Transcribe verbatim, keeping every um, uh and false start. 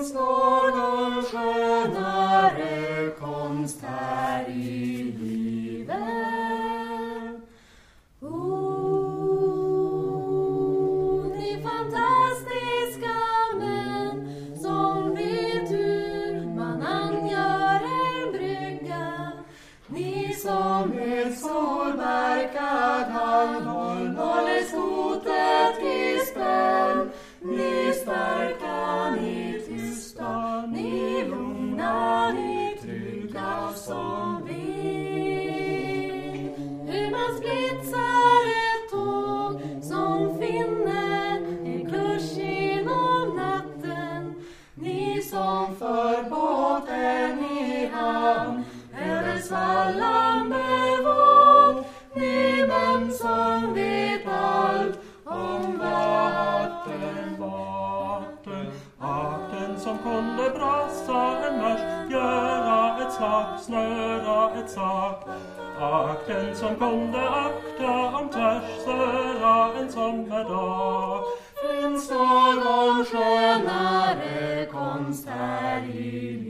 Finns någon skönare konst här i livet? Oh, ni fantastiska män som vet hur man angör en brygga. Ni som med solverkad hand håller skotet i spänn. Ni starka, ni tysta, ni lugna, ni trygga som vind. Hur man splitsar ett tåg som finner en kurs genom natten. Ni som för båten i hamn över svallande våg. Ni män som vet allt om vatten, vatten. Arten som kunde brassa en marsch, göra ett slag, snöra ett sak. Arten som kunde akta om tvärs, söra en sommardag. Finns någon skönare konst här i